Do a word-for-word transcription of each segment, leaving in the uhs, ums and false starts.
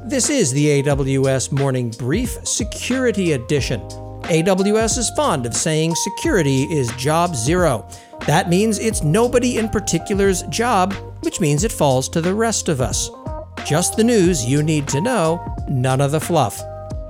This is the A W S Morning Brief Security Edition. A W S is fond of saying security is job zero. That means it's nobody in particular's job, which means it falls to the rest of us. Just the news you need to know, none of the fluff.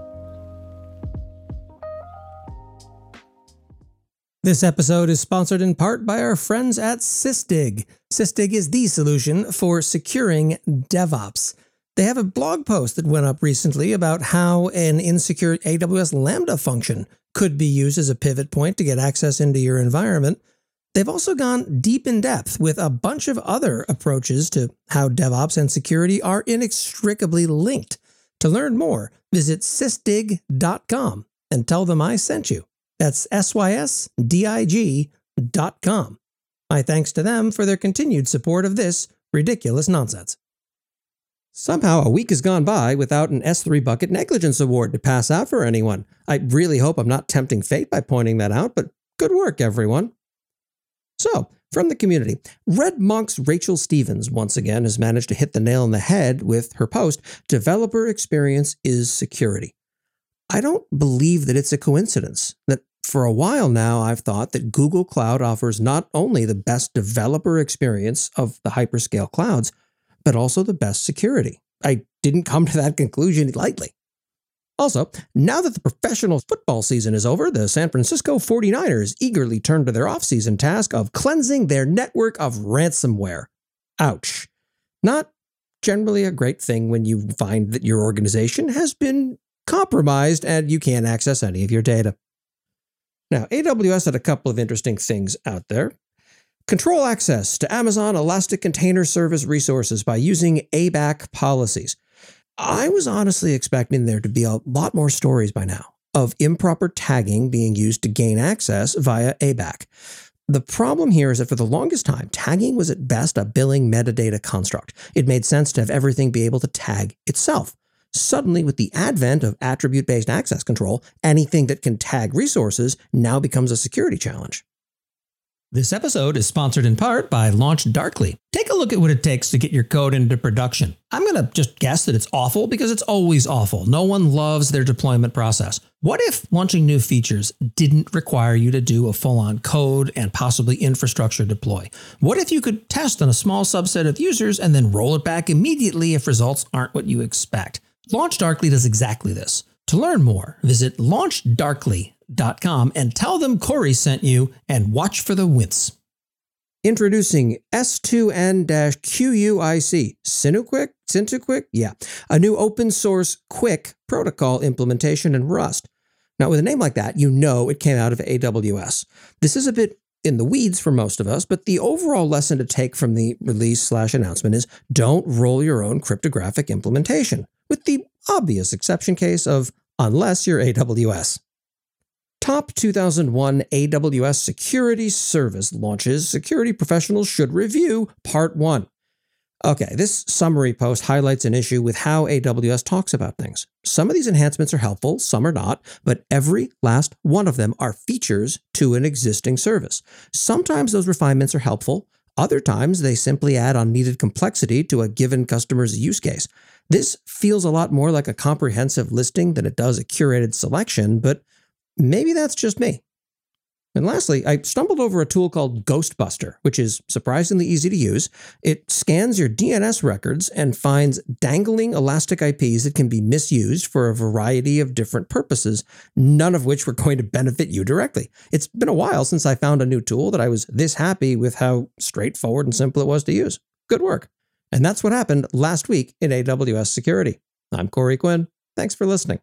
This episode is sponsored in part by our friends at Sysdig. Sysdig is the solution for securing DevOps. They have a blog post that went up recently about how an insecure A W S Lambda function could be used as a pivot point to get access into your environment. They've also gone deep in depth with a bunch of other approaches to how DevOps and security are inextricably linked. To learn more, visit sysdig dot com and tell them I sent you. That's S Y S D I G dot com. My thanks to them for their continued support of this ridiculous nonsense. Somehow, a week has gone by without an S three Bucket Negligence Award to pass out for anyone. I really hope I'm not tempting fate by pointing that out, but good work, everyone. So, from the community, Red Monk's Rachel Stevens once again has managed to hit the nail on the head with her post, "Developer Experience is Security." I don't believe that it's a coincidence that for a while now I've thought that Google Cloud offers not only the best developer experience of the hyperscale clouds, but also the best security. I didn't come to that conclusion lightly. Also, now that the professional football season is over, the San Francisco forty-niners eagerly turn to their off-season task of cleansing their network of ransomware. Ouch. Not generally a great thing when you find that your organization has been compromised and you can't access any of your data. Now, A W S had a couple of interesting things out there. Control access to Amazon Elastic Container Service resources by using A B A C policies. I was honestly expecting there to be a lot more stories by now of improper tagging being used to gain access via A B A C. The problem here is that for the longest time, tagging was at best a billing metadata construct. It made sense to have everything be able to tag itself. Suddenly, with the advent of attribute-based access control, anything that can tag resources now becomes a security challenge. This episode is sponsored in part by LaunchDarkly. Take a look at what it takes to get your code into production. I'm going to just guess that it's awful because it's always awful. No one loves their deployment process. What if launching new features didn't require you to do a full-on code and possibly infrastructure deploy? What if you could test on a small subset of users and then roll it back immediately if results aren't what you expect? LaunchDarkly does exactly this. To learn more, visit launch darkly dot com and tell them Corey sent you and watch for the wince. Introducing S two N Q U I C, SynuQuick, SynuQuick, yeah, a new open source Quick protocol implementation in Rust. Now, with a name like that, you know it came out of A W S. This is a bit in the weeds for most of us, but the overall lesson to take from the release slash announcement is don't roll your own cryptographic implementation, with the obvious exception case of unless you're A W S. Top two thousand one A W S Security Service launches security professionals should review Part one. Okay, this summary post highlights an issue with how A W S talks about things. Some of these enhancements are helpful, some are not, but every last one of them are features to an existing service. Sometimes those refinements are helpful, other times they simply add unneeded complexity to a given customer's use case. This feels a lot more like a comprehensive listing than it does a curated selection, but maybe that's just me. And lastly, I stumbled over a tool called Ghostbuster, which is surprisingly easy to use. It scans your D N S records and finds dangling elastic I Ps that can be misused for a variety of different purposes, none of which were going to benefit you directly. It's been a while since I found a new tool that I was this happy with how straightforward and simple it was to use. Good work. And that's what happened last week in A W S Security. I'm Corey Quinn. Thanks for listening.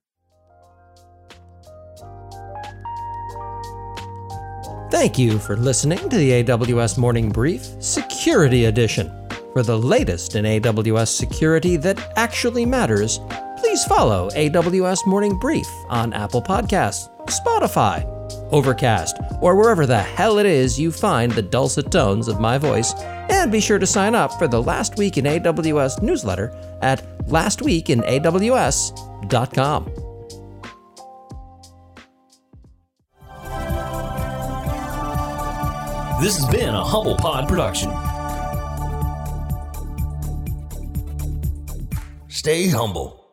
Thank you for listening to the A W S Morning Brief Security Edition. For the latest in A W S security that actually matters, please follow A W S Morning Brief on Apple Podcasts, Spotify, Overcast, or wherever the hell it is you find the dulcet tones of my voice, and be sure to sign up for the Last Week in A W S newsletter at last week in A W S dot com. This has been a Humble Pod production. Stay humble.